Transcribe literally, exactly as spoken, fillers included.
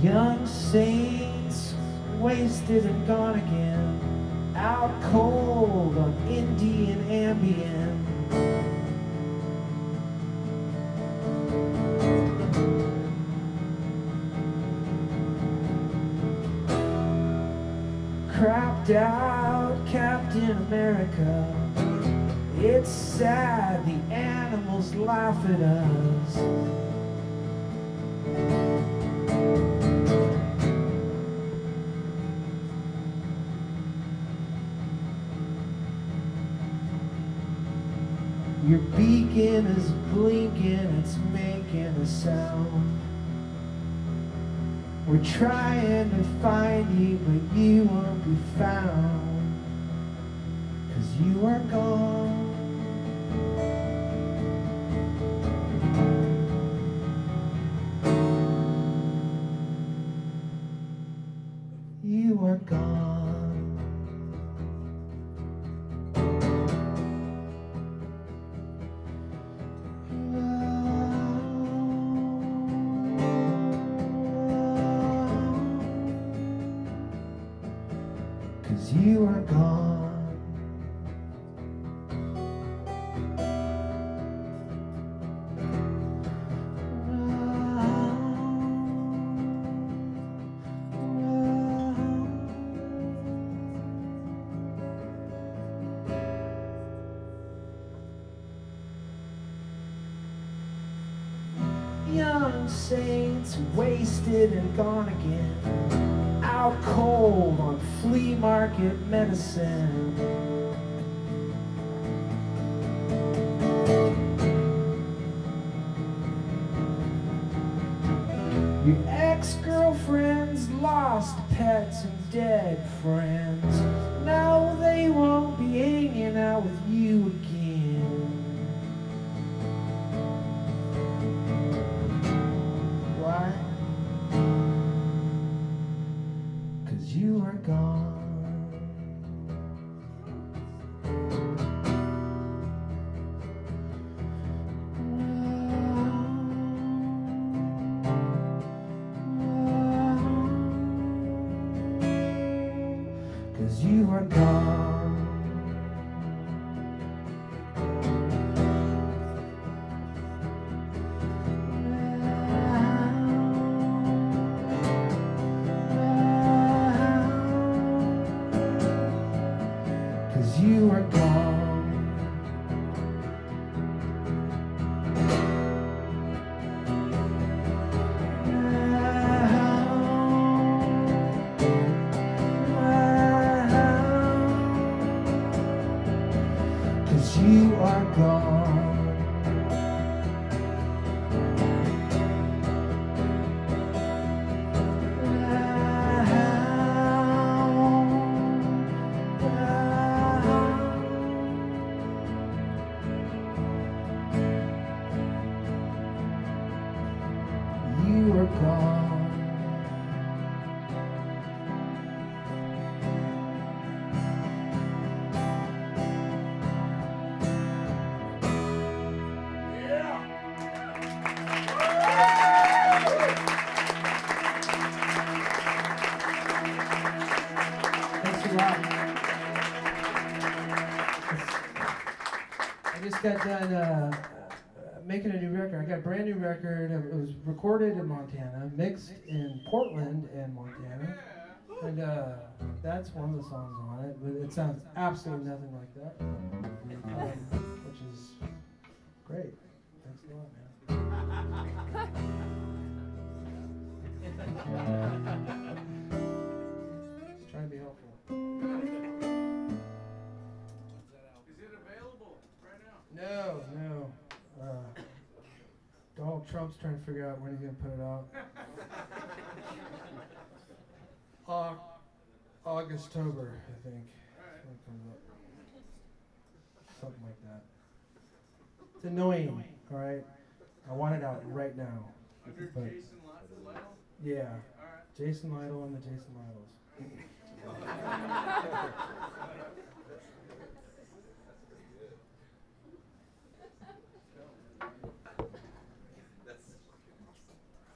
Young saints, wasted and gone again, out cold on Indian Ambien. Crapped out Captain America. It's sad the animals laugh at us. Your beacon is blinking, it's making a sound. We're trying to find you, but you won't be found, 'cause you are gone. You are gone. 'Cause you are gone. 'Young saints wasted and gone again, out cold on flea market medicine. Your ex-girlfriends lost pets and dead friends. Now they won't be hanging out with you again. Why? 'Cause you are gone. Cause you are gone. Cause you are gone. You are gone. You are gone. I just got done uh, making a new record. I got a brand new record. It was recorded in Montana, mixed in Portland and Montana, and uh, that's one of the songs on it. But it sounds absolutely nothing like that, um, which is great. Thanks a lot, man. Just trying to be helpful. No, no. Uh, Donald Trump's trying to figure out when he's going to put it out. uh, August-tober, I think. Something like that. It's annoying, all right? I want it out right now. Under But Jason Lytle? yeah, All right. Jason Lytle and the Jason Lytles.